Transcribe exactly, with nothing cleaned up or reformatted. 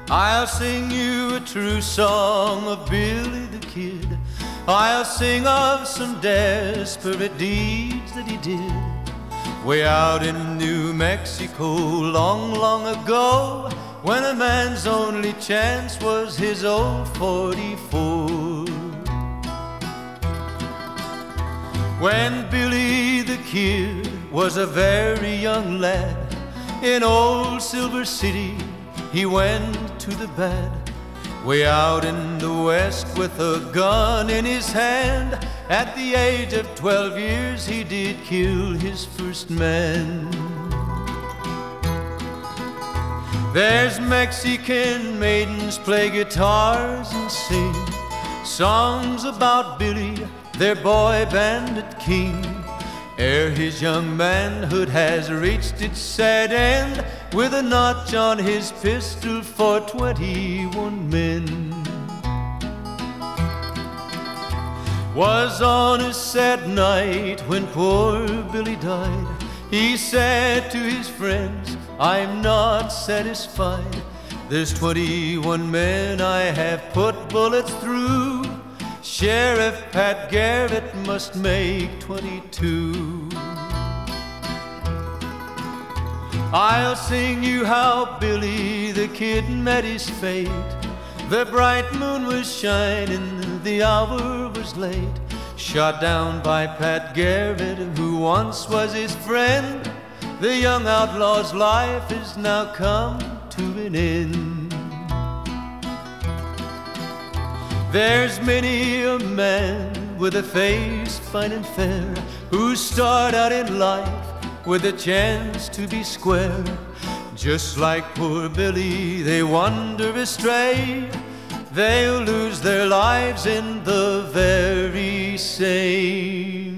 I'll sing you a true song of Billy the Kid. I'll sing of some desperate deeds that he did way out in New Mexico long, long ago, when a man's only chance was his old forty-four. When Billy the Kid was a very young lad, in old Silver City he went to the bad, way out in the west with a gun in his hand. At the age of twelve years he did kill his first man. There's Mexican maidens play guitars and sing songs about Billy, their boy bandit king, ere his young manhood has reached its sad end, with a notch on his pistol for twenty-one men. Was on a sad night when poor Billy died. He said to his friends, I'm not satisfied. There's twenty-one men I have put bullets through. Sheriff Pat Garrett must make twenty-two. I'll sing you how Billy the Kid met his fate. The bright moon was shining, the hour was late. Shot down by Pat Garrett, who once was his friend. The young outlaw's life is now come to an end. There's many a man with a face fine and fair, who start out in life with a chance to be square. Just like poor Billy, they wander astray. They'll lose their lives in the very same